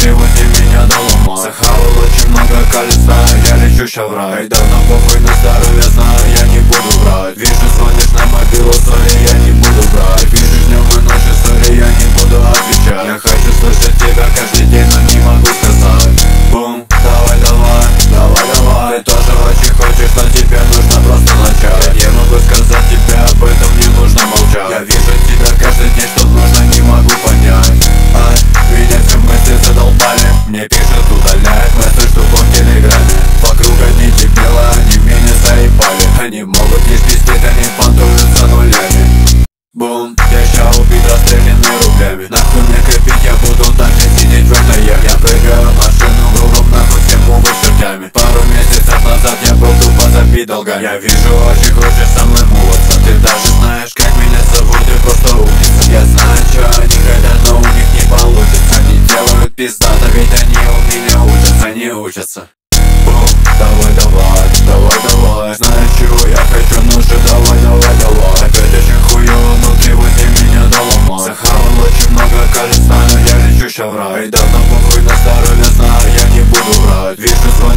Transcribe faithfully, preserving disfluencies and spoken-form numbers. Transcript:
внутри возле меня доломай. Сахавал очень много колеса, я лечу ща в рай. Давно похуй на здоровье, знаю, я не буду врать. Вижу, звонишь на мобилу, сори, я не буду брать. Пишешь днем и ночью, сори, я не буду отвечать. Я хочу слышать тебя каждый день, но не могу сказать. Бум, давай, давай, давай, давай. Ты тоже очень хочешь, но тебе нужно просто начать. Я не могу сказать тебе об этом, не нужно молчать. Я вижу тебя каждый день, что нужно, не могу понять. Ай, меня все мысли задолбали. Мне пишут, удаляет месседж в тупом телеграме. Вокруг одни дебилы, они меня заебали. Они могут лишь пиздеть, они понтуются нулями. Бум, я ща убит расстрелянный рублями. Нахуй мне копить, я буду дальше сидеть в этой яме. Я прыгаю машину, кругом нахуй всем могут чертями. Пару месяцев назад я был тупо забит долгами. Я вижу, очень хочешь со мной муваться. Ты даже знаешь, как меня зовут, ты просто умница. Я знаю, что они хотят, но у них не получится. Они делают пиздато, ведь они у меня учатся, не учатся. Бум, давай, давай, давай, давай. Знаешь, чего я хочу, ну же давай, давай, давай. Опять очень хуёво внутри возле меня доломай. Сахавал очень много колеса, но я лечу ща в рай. Давно похуй на здоровье, знаю, я не буду врать. Вижу, звонишь